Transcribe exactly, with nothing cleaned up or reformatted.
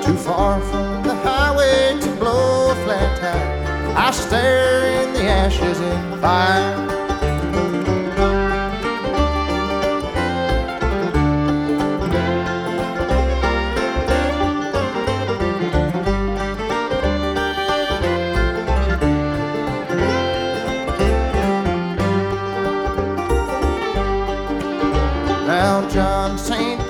Too far from the highway to blow a flat tire, I stare in the ashes in fire. Now John Saint